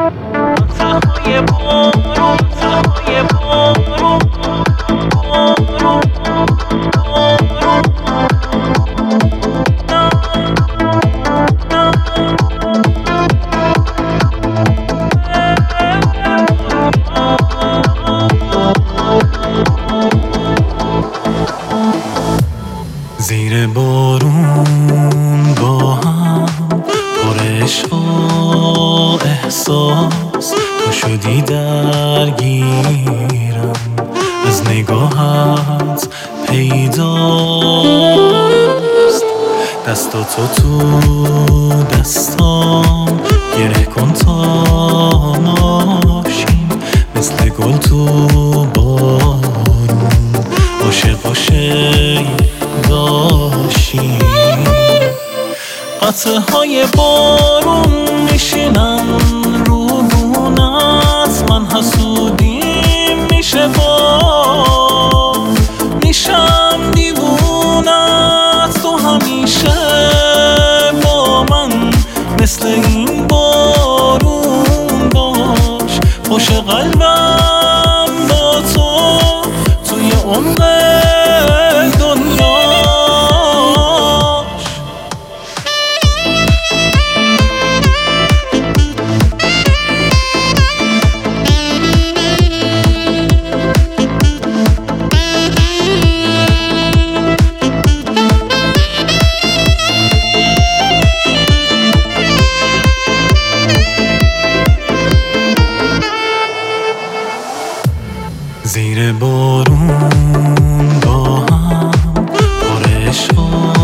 زیر بارون با هم پر عشق و احساس تو شدی درگیرم، از نگاهت پیداست. دستاتو تو دستام گره کن تا ناشیم، مثل گل تو بارون عاشق داشتیم. قطره های بارون میشینن رو بونت، من حسودیم میشه میشم دیوونت. تو همیشه با من مثل این بارون باش، خوش قلبم با تو توی عمق زیر بارون با هم پر عشق و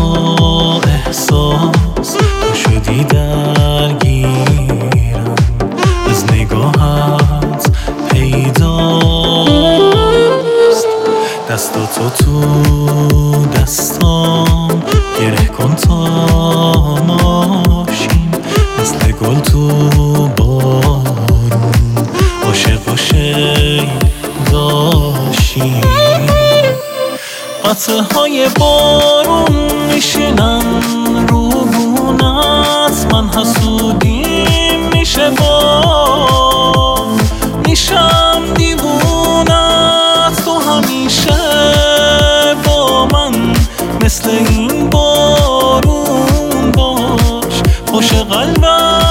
احساس تو شدی درگیرم، از نگاهت پیداست. دستاتو تو دستام گره کن تا ناشیم، مثل گل تو بارون عاشق داشتیم. قطره های بارون میشینن رو بونت، من حسودیم میشه میشم دیوونت. تو همیشه با من مثل این بارون باش، خوش قلبم